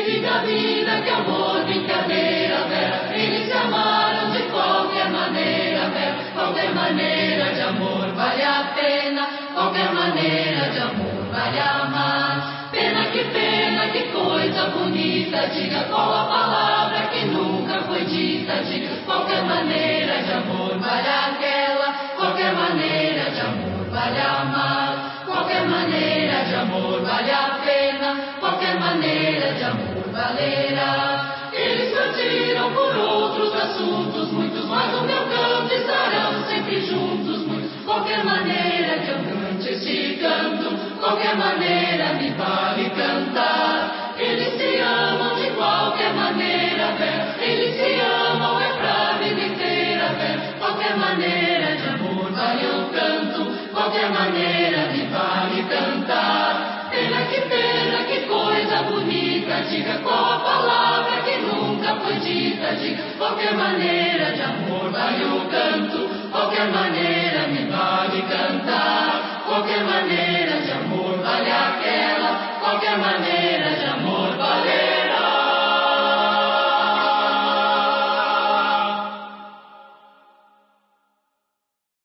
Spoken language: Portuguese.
diga a vida que amor, brincadeira, Vera. Eles se amaram de qualquer maneira, Vera. Qualquer maneira de amor vale a pena. Qualquer maneira de amor vale amar. Pena, que coisa bonita. Diga qual a palavra que nunca foi dita. Diga qualquer maneira de amor vale aquela. Qualquer maneira de amor vale amar. Qualquer maneira de amor vale a pena. Qualquer maneira de amor valerá. Eles partiram por outros assuntos, muitos, mas no meu canto estarão sempre juntos, muitos. Qualquer maneira que eu cante este canto, qualquer maneira me vale cantar. Eles se amam de qualquer maneira, Vera. Eles se amam, é pra vida inteira, Vera. Qualquer maneira de amor vale eu canto, qualquer maneira me vale cantar. Pena, que coisa bonita. Diga qual a palavra que nunca foi dita. Diga qualquer maneira de amor vale eu canto, qualquer maneira me vale cantar. Qualquer maneira de amor vale aquela. Qualquer maneira